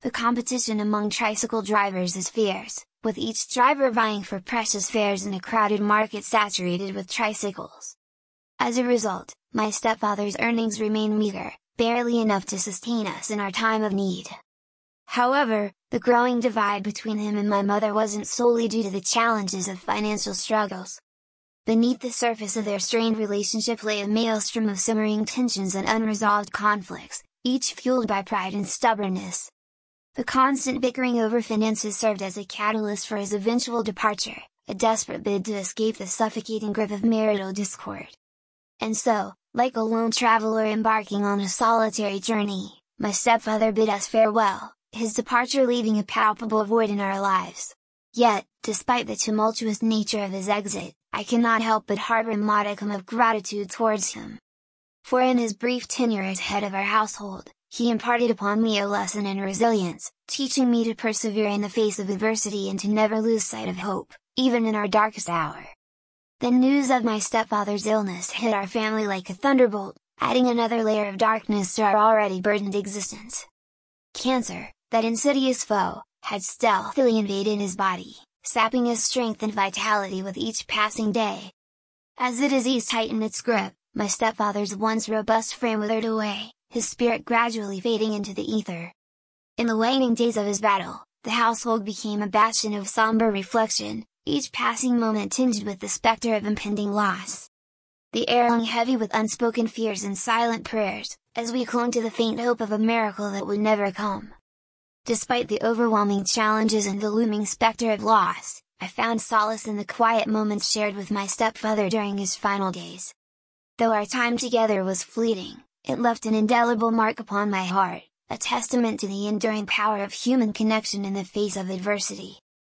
The competition among tricycle drivers is fierce, with each driver vying for precious fares in a crowded market saturated with tricycles. As a result, my stepfather's earnings remain meager, barely enough to sustain us in our time of need. However, the growing divide between him and my mother wasn't solely due to the challenges of financial struggles. Beneath the surface of their strained relationship lay a maelstrom of simmering tensions and unresolved conflicts, each fueled by pride and stubbornness. The constant bickering over finances served as a catalyst for his eventual departure, a desperate bid to escape the suffocating grip of marital discord. And so, like a lone traveler embarking on a solitary journey, my stepfather bid us farewell, his departure leaving a palpable void in our lives. Yet, despite the tumultuous nature of his exit, I cannot help but harbor a modicum of gratitude towards him. For in his brief tenure as head of our household, he imparted upon me a lesson in resilience, teaching me to persevere in the face of adversity and to never lose sight of hope, even in our darkest hour. The news of my stepfather's illness hit our family like a thunderbolt, adding another layer of darkness to our already burdened existence. Cancer, that insidious foe, had stealthily invaded his body, sapping his strength and vitality with each passing day. As the disease tightened its grip, my stepfather's once robust frame withered away, his spirit gradually fading into the ether. In the waning days of his battle, the household became a bastion of somber reflection, each passing moment tinged with the specter of impending loss. The air hung heavy with unspoken fears and silent prayers, as we clung to the faint hope of a miracle that would never come. Despite the overwhelming challenges and the looming specter of loss, I found solace in the quiet moments shared with my stepfather during his final days. Though our time together was fleeting, it left an indelible mark upon my heart, a testament to the enduring power of human connection in the face of adversity.